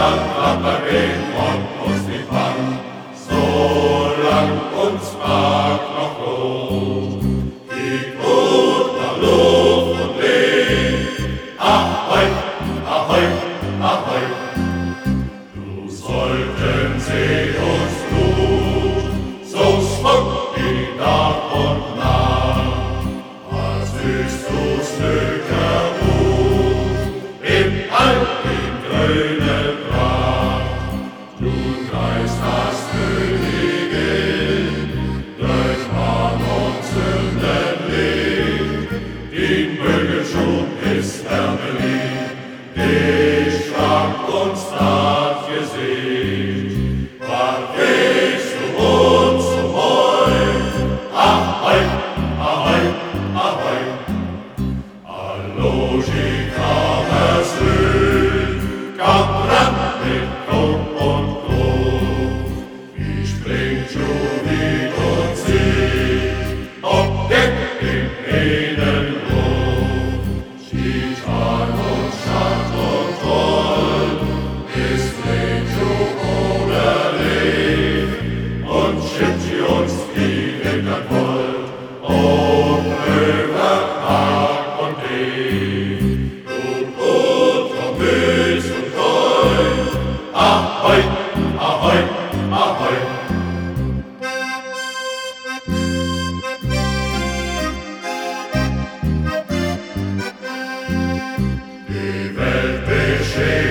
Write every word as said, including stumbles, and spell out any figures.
Reden und uns nicht bang, solang uns mag noch Luft. Die Brut nach Luft und Leben, ahoi, ahoi, ahoi. Du sollten sie uns tun, so schmuck wie Tag und Nacht, als süß du Stücke Mut im alten grünen Pracht. Nun kreist das Königin durch Mann und Sündenlicht, die Mögelschuh ist Hermelin, die schrank uns das Gesicht. Verwegst du uns zum Heut, ahoi, ahoi, ahoi. Allogi kam es Lüd, kam ran mit Grund und Grund. Wie springt Judith und sie, ob Deck im Innengrund. Schitan und Schand und Troll, ist Lejo oder Lee, und schippt sie uns die Hintern voll, und Löwe, Hag und Dee. Du Brut vom Milch und Gold, ahoi, ahoi, ahoi. Die Welt besteht